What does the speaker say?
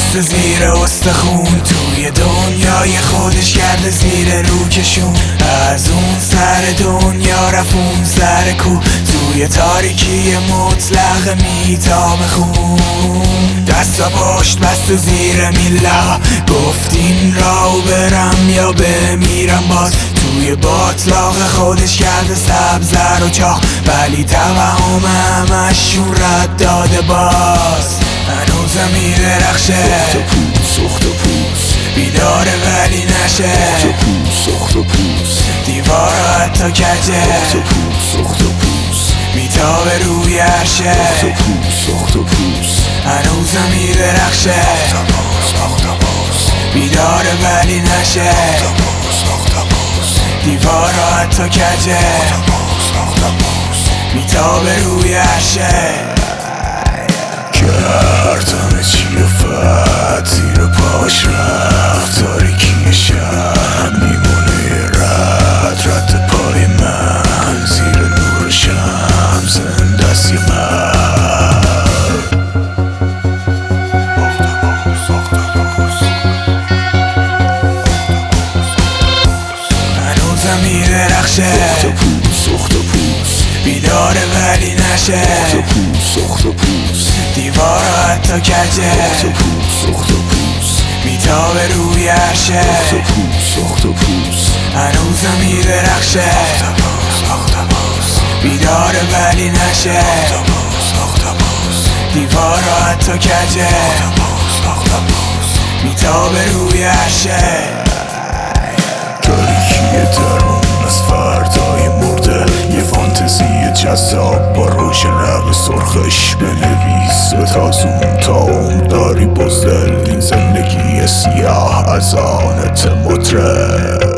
بسته زیر استخون، توی دنیای خودش کرده زیر روکشون. از اون سر دنیا رفت اون سر کو، توی تاریکی مطلق میتاب خون. دستا پشت بسته زیر میلا، گفت این راو برم یا بمیرم باز. توی باطلاق خودش کرده سبزر و چاق، ولی توهم همشون رد داده باز. هنوزم میدرخشه سخت و پوست بیداره ولی نشه، سخت و پوست دیوارا حتی کجه، سخت و پوست میتابه روی عرشه. سخت و پوست هنوزم میدرخشه بیداره ولی نشه، دیوارا حتی کجه، میتابه روی عرشه. گردن چیفت زیر پاش رفت، تاریکی شب میمونه رد پای من، زیر نور شمس دستی من. هنوزم میدرخشه سخت و پوست بیداره ولی نشه، سخت و پوست دیوارا حتی کجه، سخت و پوست میتابه روی عرشه. سخت و پوست هنوزم میدرخشه بیداره ولی نشه، دیوارا حتی کجه، میتابه روی عرشه. تاریکی درون از فردای مرده، یه فانتزی جذاب با روشن سرخش بنویس. تازون تا عمر داری بزدل این زندگی سیاه از آنت مطرب.